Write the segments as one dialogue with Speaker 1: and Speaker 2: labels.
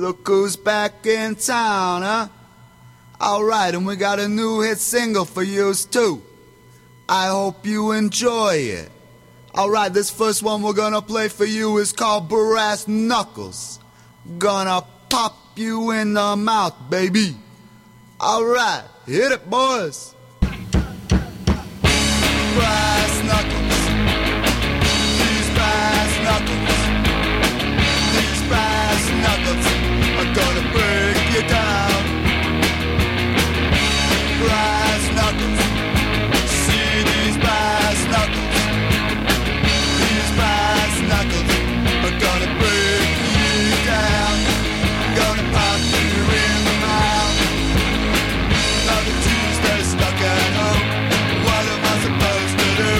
Speaker 1: Look who's back in town, huh? Alright, and we got a new hit single for yous too. I hope you enjoy it. Alright, this first one we're gonna play for you is called Brass Knuckles. Gonna pop you in the mouth, baby. Alright, hit it, boys. Brass knuckles. These brass knuckles. These brass knuckles are gonna break you down. Brass knuckles. See these brass knuckles. These brass knuckles are gonna break you down. Gonna pop you in the mouth. Another Tuesday stuck at home. What am I supposed to do?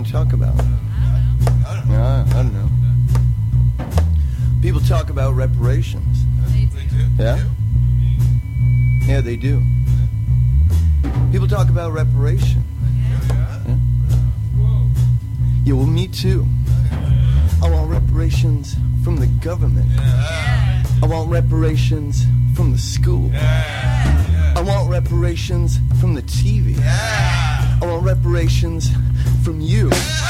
Speaker 2: want to talk about? I don't know. People talk about reparations.
Speaker 3: They do.
Speaker 2: Yeah? Yeah, they do. People talk about reparation. Yeah? Yeah, well, me too. I want reparations from the government. I want reparations from the school. I want reparations from the TV. I want reparations from you.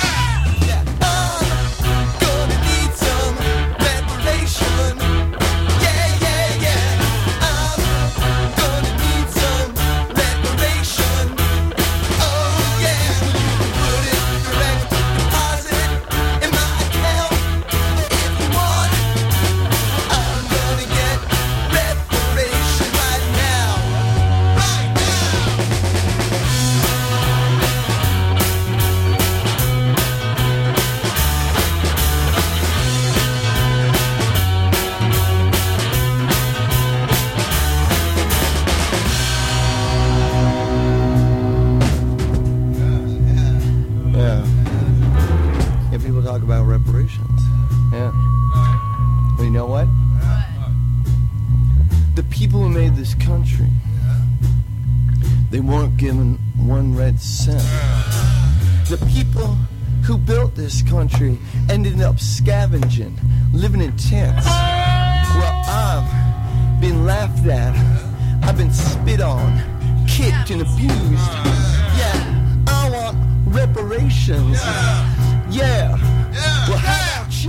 Speaker 2: Talk about reparations. Yeah. Well, you know what? The people who made this country, they weren't given 1 red cent. The people who built this country ended up scavenging, living in tents. Well, I've been laughed at. I've been spit on, kicked and abused. Yeah, I want reparations. Yeah. Well, how about you?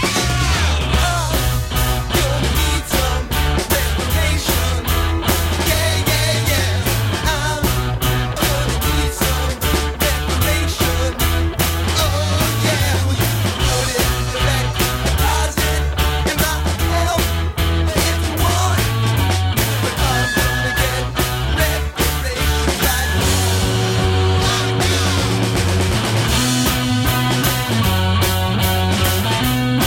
Speaker 2: I'm gonna need some reparation. Yeah. I'm gonna need some reparation. Oh, yeah. Well, you can put it in direct deposit in my account if you want. But I'm gonna get reparations right now.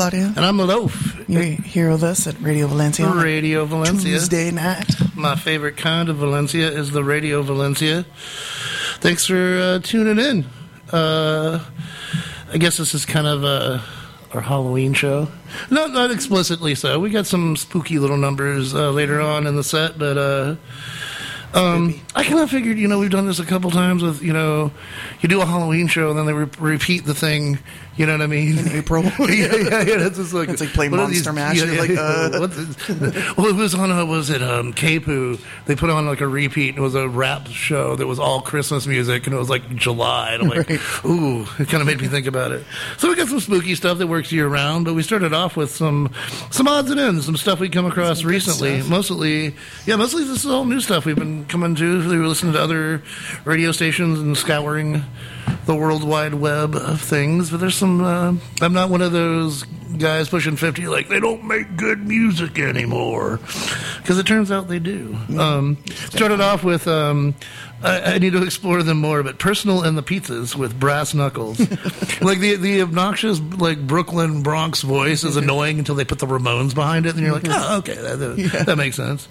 Speaker 3: Claudia.
Speaker 4: And I'm Loaf.
Speaker 3: You're here with us at Radio Valencia.
Speaker 4: Radio Valencia.
Speaker 3: Tuesday night.
Speaker 4: My favorite kind of Valencia is the Radio Valencia. Thanks for tuning in. I guess this is kind of our Halloween show. Not explicitly so. We got some spooky little numbers later on in the set, but I kind of figured, we've done this a couple times with, you do a Halloween show and then they repeat the thing, you know what I mean?
Speaker 3: In April.
Speaker 4: yeah. It's just like,
Speaker 3: it's like playing Monster Mash.
Speaker 4: Well, it was on, K-Poo? They put on like a repeat. And it was a rap show that was all Christmas music, and it was like July. And I'm like, ooh, it kind of made me think about it. So we got some spooky stuff that works year round, but we started off with some odds and ends, some stuff we come across recently. Mostly this is all new stuff we've been coming to. We were listening to other radio stations and scouring the World Wide Web of things, but there's some I'm not one of those guys pushing 50 like they don't make good music anymore, because it turns out they do. Started off with I need to explore them more, but Personal and the Pizzas with Brass Knuckles. Like the obnoxious like Brooklyn Bronx voice is annoying until they put the Ramones behind it, and you're like, oh, okay, that makes sense.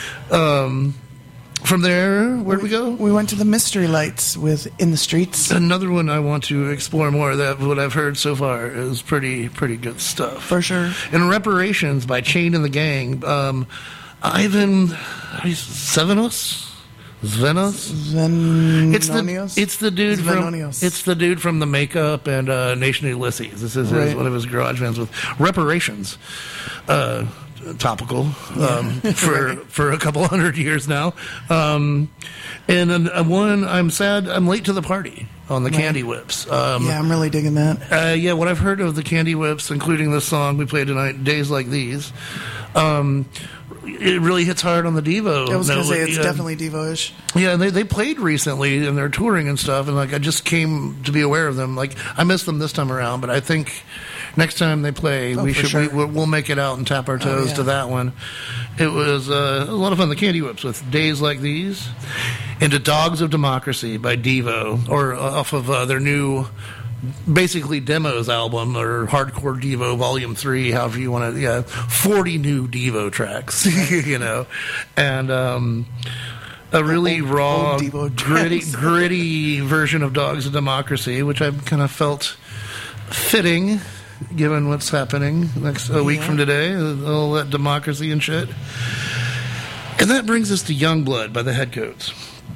Speaker 4: From there, where'd we go?
Speaker 3: We went to the Mystery Lights with In the Streets.
Speaker 4: Another one I want to explore more. That what I've heard so far is pretty good stuff.
Speaker 3: For sure.
Speaker 4: And Reparations by Chain and the Gang. Ivan Sevenos?
Speaker 3: Zvenonios?
Speaker 4: It's the dude from The Makeup and Nation of Ulysses. This is one of his garage bands with Reparations. Topical for a couple hundred years now, and one I'm sad I'm late to the party on the Candy Whips.
Speaker 3: I'm really digging that.
Speaker 4: What I've heard of the Candy Whips, including this song we played tonight, Days Like These, it really hits hard on the Devo.
Speaker 3: I was going to say it's definitely Devo-ish.
Speaker 4: Yeah, they played recently and they're touring and stuff, and like I just came to be aware of them. Like I missed them this time around, but I think next time they play, we'll make it out and tap our toes to that one. It was a lot of fun. The Candy Whips with Days Like These, into Dogs of Democracy by Devo, or off of their new, basically Demos album, or Hardcore Devo Volume 3, however you want to, 40 new Devo tracks, and a really raw, gritty version of Dogs of Democracy, which I kind of felt fitting, given what's happening a week from today, all that democracy and shit. And that brings us to Youngblood by the Headcoats.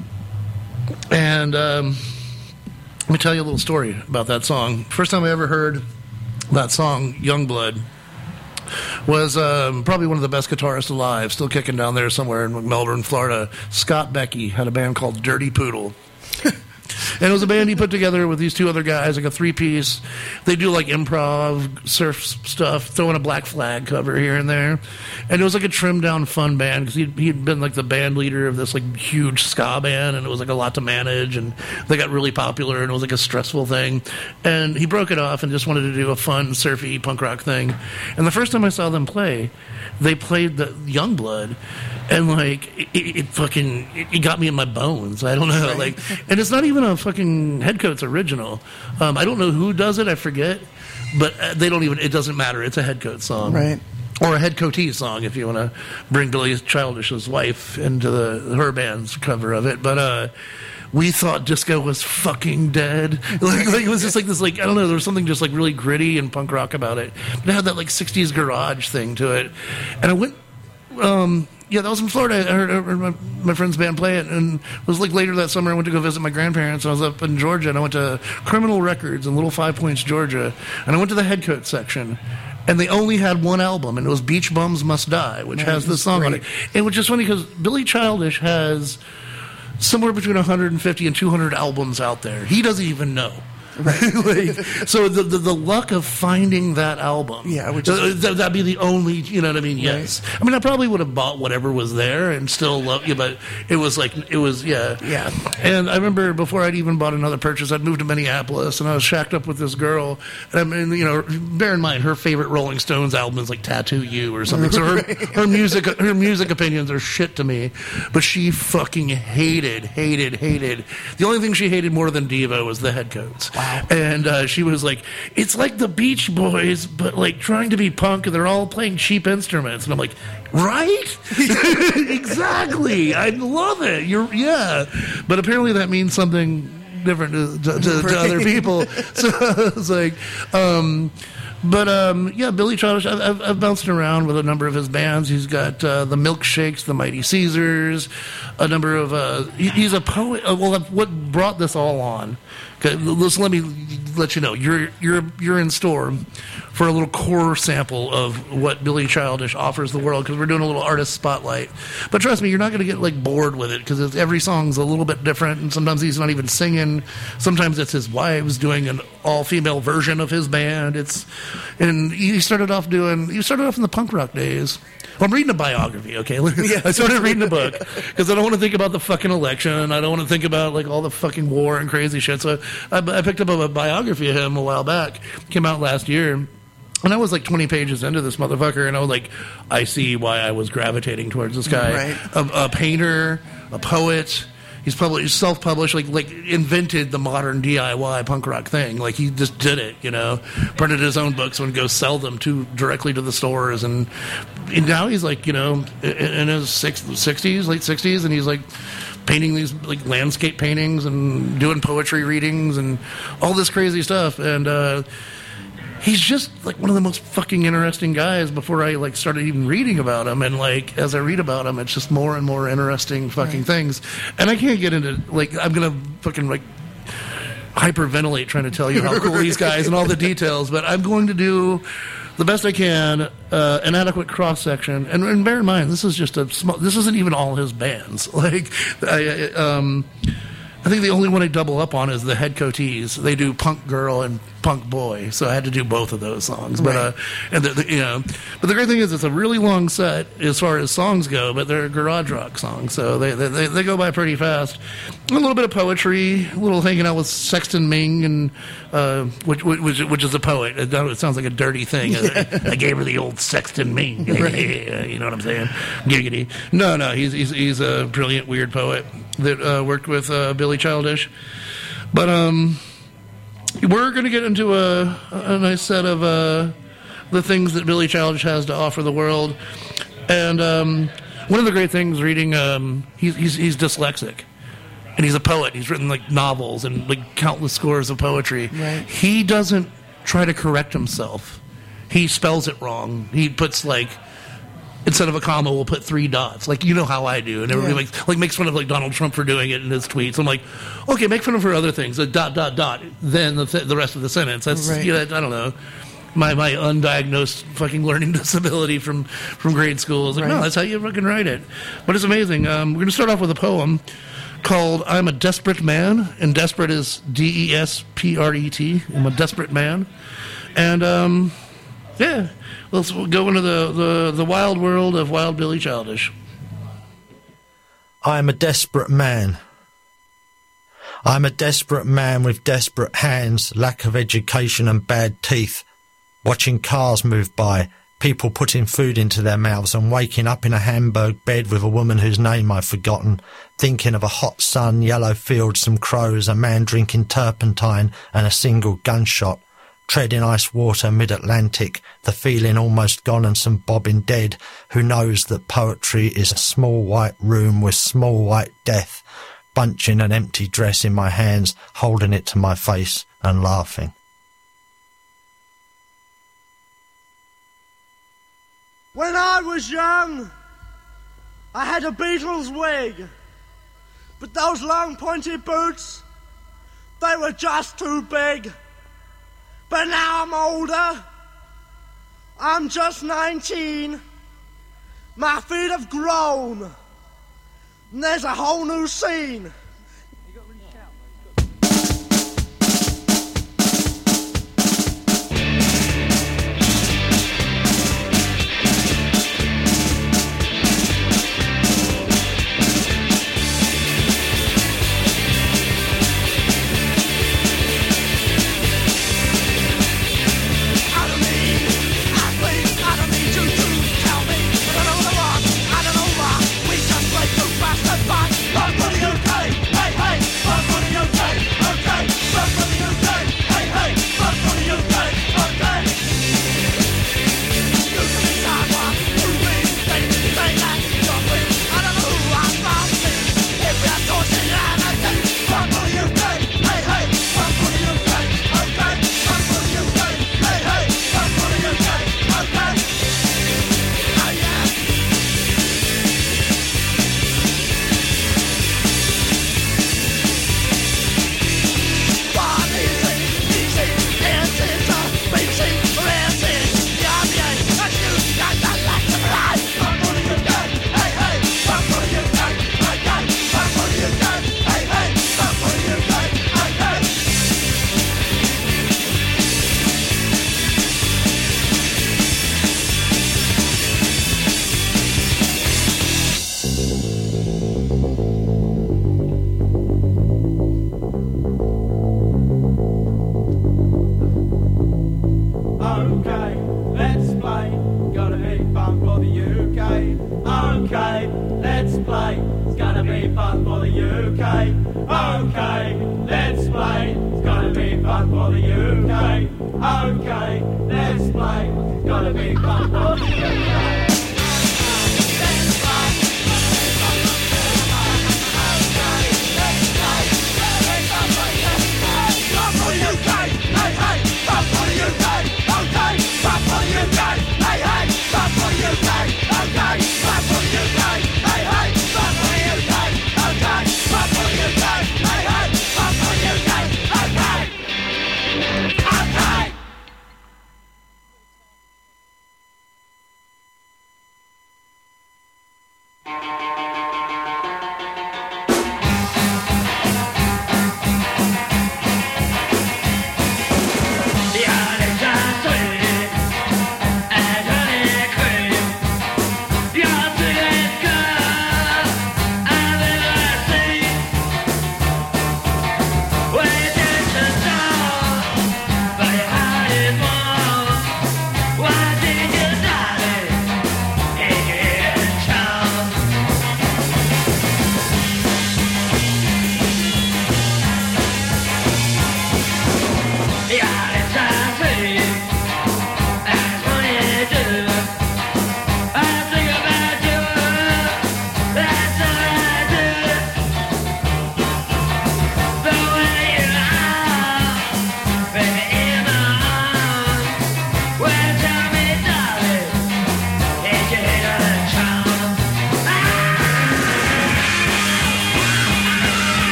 Speaker 4: And let me tell you a little story about that song. First time I ever heard that song, Youngblood, was probably one of the best guitarists alive, still kicking down there somewhere in Melbourne, Florida. Scott Becky had a band called Dirty Poodle. And it was a band he put together with these two other guys, like a three-piece. They do like improv, surf stuff, throwing a Black Flag cover here and there. And it was like a trimmed-down fun band, because he'd been like the band leader of this like huge ska band, and it was like a lot to manage, and they got really popular, and it was like a stressful thing. And he broke it off and just wanted to do a fun, surfy punk rock thing. And the first time I saw them play, they played the Youngblood, and like it got me in my bones. I don't know, like, and it's not even a fucking Headcoats original. I don't know who does it, I forget, but they don't even. It doesn't matter. It's a Headcoats song,
Speaker 3: right?
Speaker 4: Or a Headcoatee song, if you want to bring Billy Childish's wife into her band's cover of it. But we thought disco was fucking dead. Like it was just like this, like, I don't know, there was something just like really gritty and punk rock about it. But it had that like 60s garage thing to it. And I went, that was in Florida. I heard my friend's band play it, and it was like later that summer I went to go visit my grandparents. I was up in Georgia, and I went to Criminal Records in Little Five Points, Georgia, and I went to the Headcoats section. And they only had one album, and it was Beach Bums Must Die, which has this song on it. And which is funny because Billy Childish has somewhere between 150 and 200 albums out there. He doesn't even know. Right. So the luck of finding that album, that'd be the only, you know what I mean? Yes. Right. I mean, I probably would have bought whatever was there and still love you, but it was. Yeah. And I remember before I'd even bought another purchase, I'd moved to Minneapolis, and I was shacked up with this girl. And I mean, bear in mind, her favorite Rolling Stones album is like Tattoo You or something. So her music opinions are shit to me, but she fucking hated. The only thing she hated more than Devo was the Headcoats. Wow.
Speaker 3: Wow.
Speaker 4: And she was like, it's like the Beach Boys, but like trying to be punk, and they're all playing cheap instruments. And I'm like, right? Exactly. I love it. Yeah. But apparently that means something different to other people. So it's like, yeah, Billy Childish, I've bounced around with a number of his bands. He's got the Milkshakes, the Mighty Caesars, a number of, he's a poet. Well, what brought this all on, let me let you know, you're in store for a little core sample of what Billy Childish offers the world, because we're doing a little artist spotlight. But trust me, you're not going to get like bored with it, because every song's a little bit different, and sometimes he's not even singing. Sometimes it's his wives doing an all-female version of his band. And he started off in the punk rock days. Well, I'm reading a biography, okay? I started reading a book because I don't want to think about the fucking election. I don't want to think about like all the fucking war and crazy shit. So I picked up a biography of him a while back. Came out last year. And I was like 20 pages into this motherfucker, and I was like, I see why I was gravitating towards this guy.
Speaker 3: Right.
Speaker 4: A painter, a poet. He's self-published, like invented the modern DIY punk rock thing. Like, he just did it, printed his own books and go sell them directly to the stores. And now he's like, in his 60s, late 60s, and he's like painting these like landscape paintings and doing poetry readings and all this crazy stuff. And he's just like one of the most fucking interesting guys before I like started even reading about him. And like, as I read about him, it's just more and more interesting fucking things. And I can't get into like, I'm going to fucking like hyperventilate trying to tell you how cool these guys and all the details, but I'm going to do the best I can, an adequate cross section. And bear in mind, this is just this isn't even all his bands. Like, I think the only one I double up on is the Head Coatees. They do Punk Girl and Punk Boy, so I had to do both of those songs. But but the great thing is it's a really long set as far as songs go, but they're garage rock songs, so they go by pretty fast. A little bit of poetry, a little hanging out with Sexton Ming, and which is a poet. It sounds like a dirty thing. I gave her the old Sexton Ming. You know what I'm saying? Giggity. No, he's a brilliant weird poet that worked with Billy Childish. But we're going to get into a nice set of the things that Billy Childish has to offer the world. And one of the great things reading, he's dyslexic. And he's a poet. He's written like novels and like countless scores of poetry. Right. He doesn't try to correct himself. He spells it wrong. He puts like, instead of a comma, we'll put 3 dots. Like, you know how I do. And everybody makes fun of like Donald Trump for doing it in his tweets. I'm like, okay, make fun of him for other things. A dot, dot, dot. Then the rest of the sentence. That's, I don't know. My undiagnosed fucking learning disability from grade school. It's like, no, that's how you fucking write it. But it's amazing. We're going to start off with a poem called I'm a Desperate Man. And desperate is D-E-S-P-R-E-T. I'm a desperate man. And, yeah, let's go into the wild world of Wild Billy Childish.
Speaker 5: I am a desperate man. I am a desperate man with desperate hands, lack of education and bad teeth. Watching cars move by, people putting food into their mouths and waking up in a Hamburg bed with a woman whose name I've forgotten, thinking of a hot sun, yellow fields, some crows, a man drinking turpentine and a single gunshot. Treading ice water mid-Atlantic, the feeling almost gone and some bobbing dead, who knows that poetry is a small white room with small white death, bunching an empty dress in my hands, holding it to my face and laughing.
Speaker 6: When I was young, I had a Beatles wig, but those long pointy boots, they were just too big. But now I'm older, I'm just 19, my feet have grown, and there's a whole new scene. Hey!
Speaker 7: gonna be fun for the UK. Okay, let's play. It's gonna be fun for the UK. Okay, let's play. It's gonna be fun for the UK. Okay, let's play. It's gonna be fun for the UK.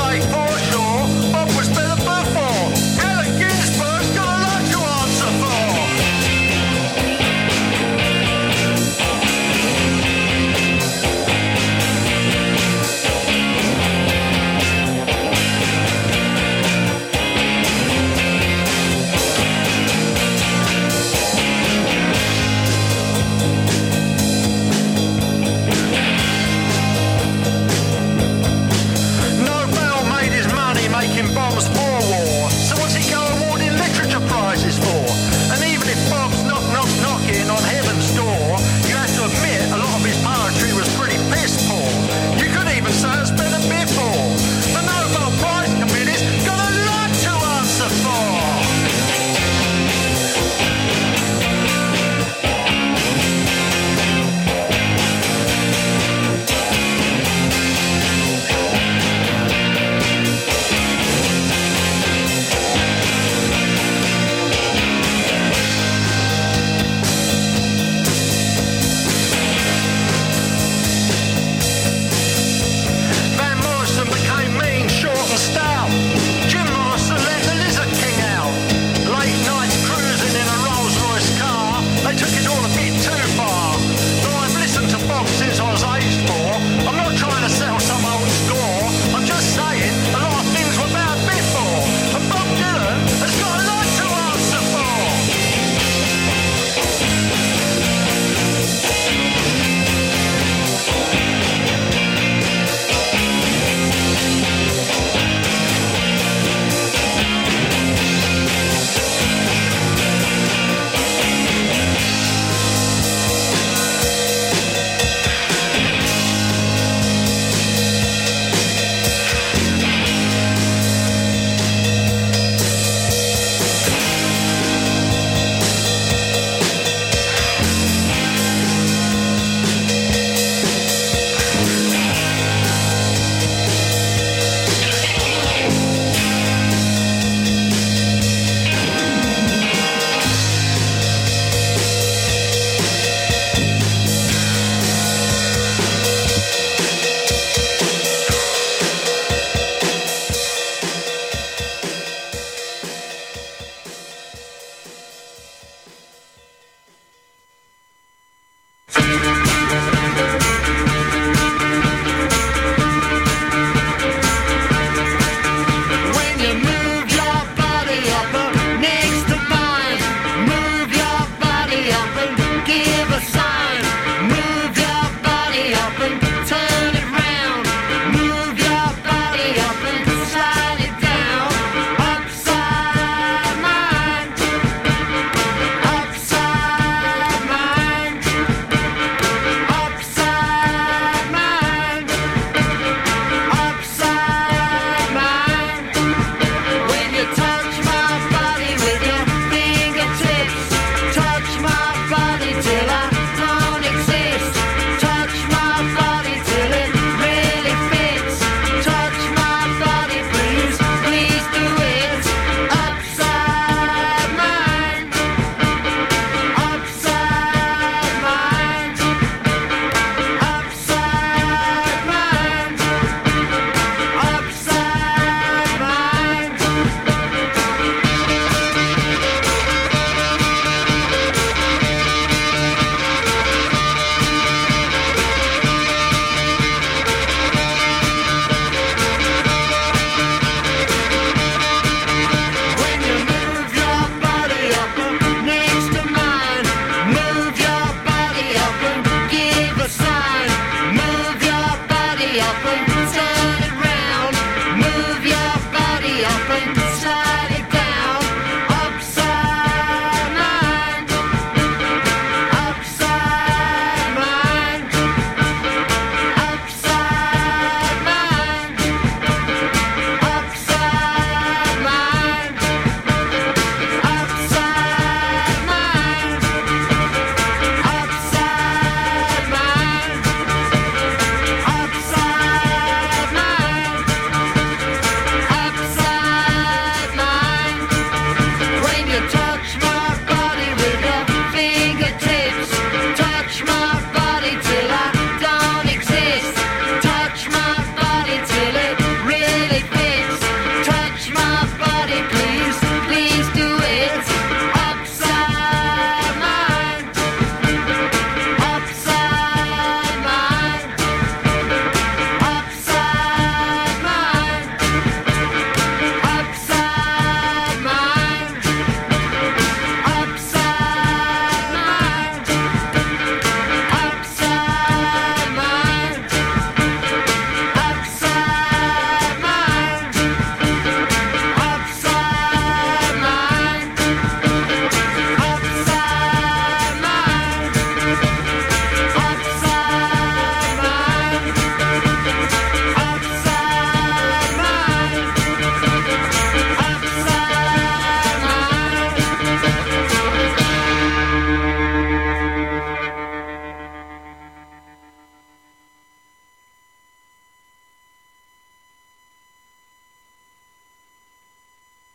Speaker 8: say for sure, Bob was better before. Allen Ginsberg's got a lot to answer for.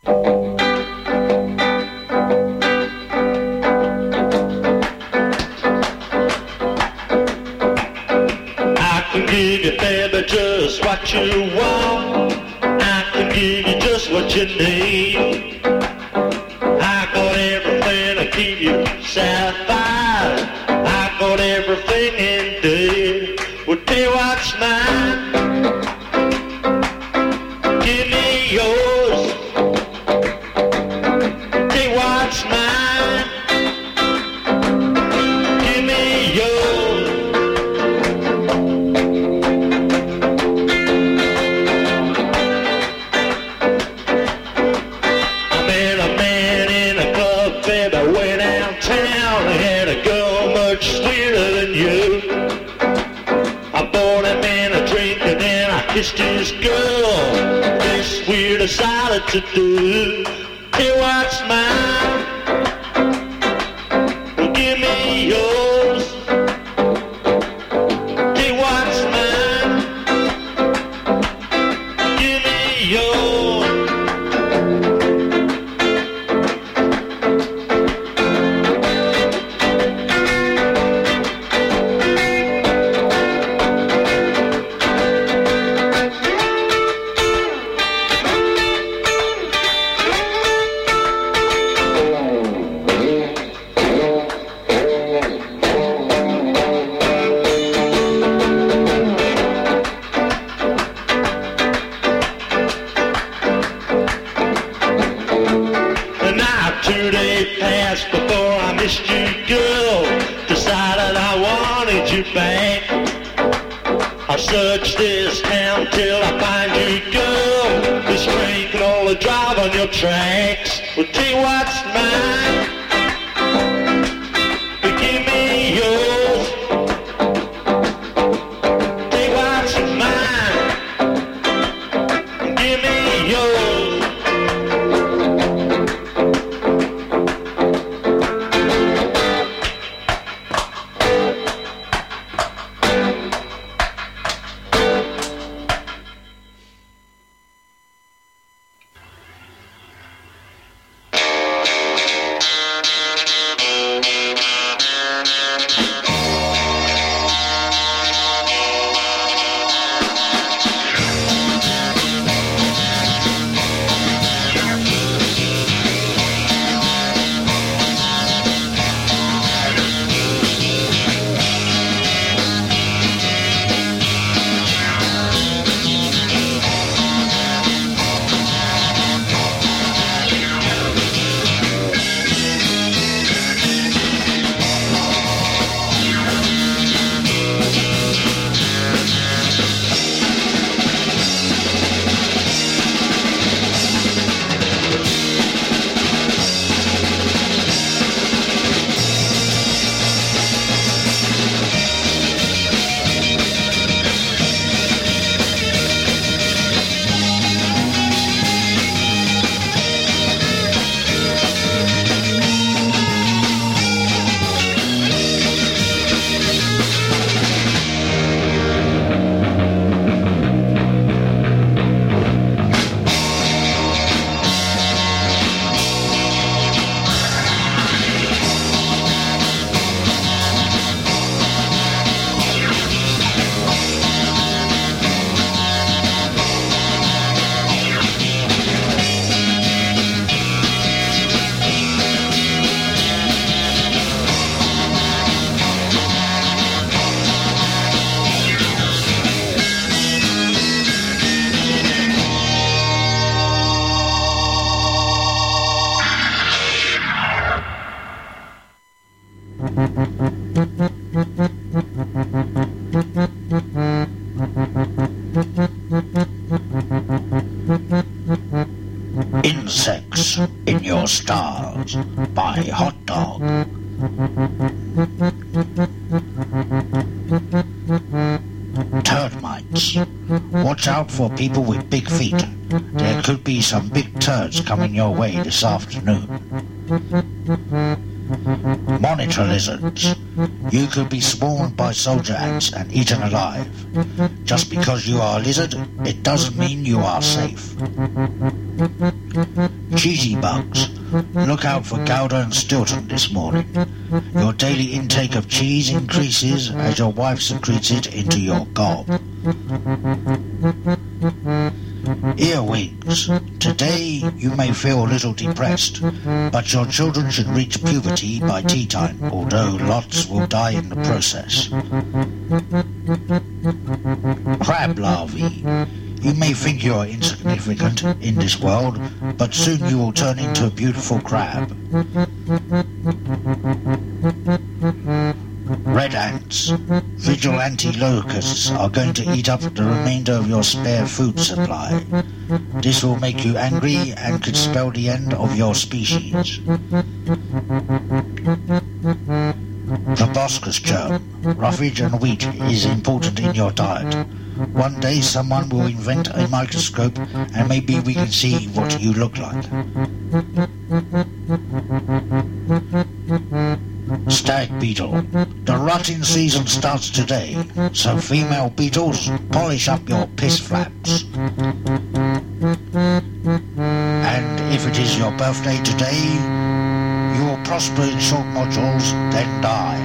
Speaker 8: I can give you, baby, just what you want. I can give you just what you need. I got everything to keep you satisfied. I got everything indeed. Well, tell you what's mine. Give me yours. Tell you what's mine. Give me yours. I met a man in a club, baby, way downtown. He had a girl much sweeter than you. I bought him in a drink and then I kissed his girl. This we decided to do. Tell what's mine. Well, give me yours. Tell what's mine. Give me yours. And now 2 days passed before I missed you, girl. Decided I wanted you back. I searched this town till I find you, girl. This train can only drive on your tracks. Well, tell you what's mine. Give me yours. Tell you what's mine. Give me yours.
Speaker 9: Insects in Your Stars by Hot Dog. Termites. Watch out for people with big feet. There could be some big turds coming your way this afternoon. Monitor lizards. You could be spawned by soldier ants and eaten alive. Just because you are a lizard, it doesn't mean you are safe. Cheesy bugs. Look out for Gouda and Stilton this morning. Your daily intake of cheese increases as your wife secretes it into your gob. Earwigs. Today you may feel a little depressed, but your children should reach puberty by tea time, although lots will die in the process. Crab larvae. You may think you are insignificant in this world, but soon you will turn into a beautiful crab. Red ants. Vigilante locusts are going to eat up the remainder of your spare food supply. This will make you angry and could spell the end of your species. Proboscis germ. Roughage and wheat is important in your diet. One day someone will invent a microscope and maybe we can see what you look like. Stag beetle. The rutting season starts today, so female beetles, polish up your piss flaps. And if it is your birthday today, you will prosper in short modules, then die.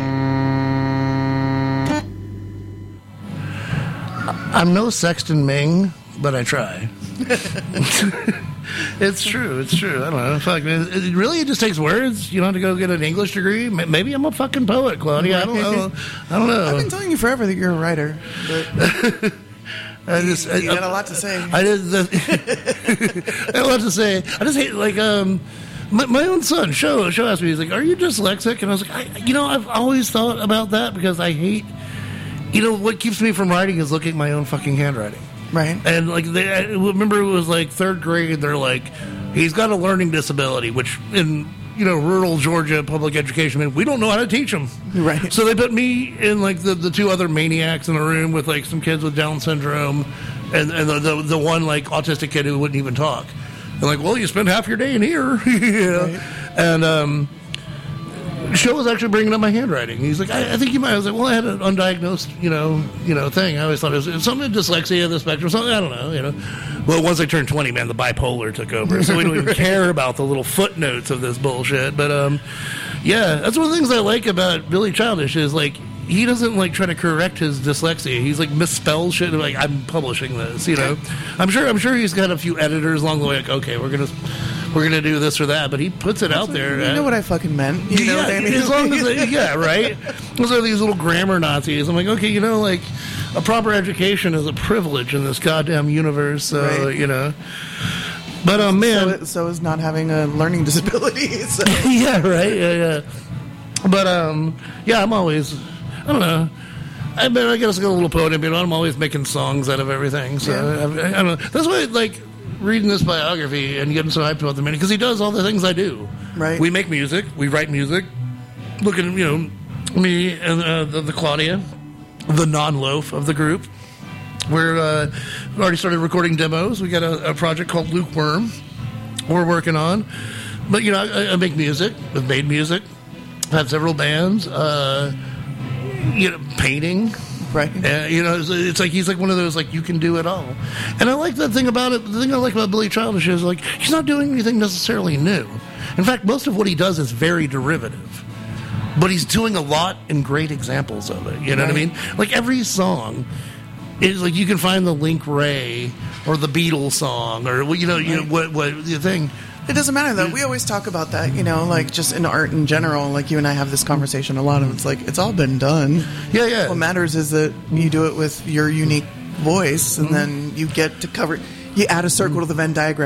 Speaker 4: I'm no Sexton Ming, but I try. It's true. I don't know. Fuck, man. It really just takes words. You don't have to go get an English degree. Maybe I'm a fucking poet, Claudia. I don't know.
Speaker 3: I've been telling you forever that you're a writer. But you got a lot to say.
Speaker 4: I got a lot to say. I just hate, like, my own son, Show asked me, he's like, are you dyslexic? And I was like, I've always thought about that because I hate, what keeps me from writing is looking at my own fucking handwriting.
Speaker 3: Right.
Speaker 4: And, like, I remember it was, like, third grade, they're like, he's got a learning disability, which in, rural Georgia public education, we don't know how to teach him.
Speaker 3: Right.
Speaker 4: So they put me and, like, the two other maniacs in a room with, like, some kids with Down syndrome and the one, like, autistic kid who wouldn't even talk. And, like, well, you spend half your day in here. Right. And, Show was actually bringing up my handwriting. He's like, I think you might. I was like, well, I had an undiagnosed, thing. I always thought it was something dyslexia, the spectrum, something. I don't know, Well, once I turned 20, man, the bipolar took over, so we don't even care about the little footnotes of this bullshit. But yeah, that's one of the things I like about Billy Childish is like he doesn't like try to correct his dyslexia. He's like misspells shit. Like I'm publishing this, I'm sure he's got a few editors along the way. Like, okay, we're gonna do this or that, but he puts it out there.
Speaker 3: You know what I fucking meant. You know what I mean?
Speaker 4: As long as right? Those are these little grammar Nazis. I'm like, okay, like a proper education is a privilege in this goddamn universe. So,
Speaker 3: right.
Speaker 4: But, man.
Speaker 3: So is not having a learning disability. So.
Speaker 4: Yeah, right? Yeah. But, I'm always, I don't know. I guess I got a little podium, I'm always making songs out of everything. So, I don't know. That's why, like, reading this biography and getting so hyped about the man, because he does all the things I do.
Speaker 3: Right.
Speaker 4: We make music. We write music. Look at, me and the Claudia, the non-loaf of the group. We already started recording demos. We got a project called Lukewarm we're working on. But, I make music. I've made music. I've had several bands. Painting.
Speaker 3: Right.
Speaker 4: It's like he's like one of those, like, you can do it all. And I like that thing about it. The thing I like about Billy Childish is, like, he's not doing anything necessarily new. In fact, most of what he does is very derivative. But he's doing a lot and great examples of it. You know what I mean? Like, every song is, like, you can find the Link Ray or the Beatles song or, what the thing.
Speaker 3: It doesn't matter, though. We always talk about that, like just in art in general. Like you and I have this conversation a lot, and it's like, it's all been done.
Speaker 4: Yeah.
Speaker 3: What matters is that you do it with your unique voice, and then you get to cover. You add a circle to the Venn diagram.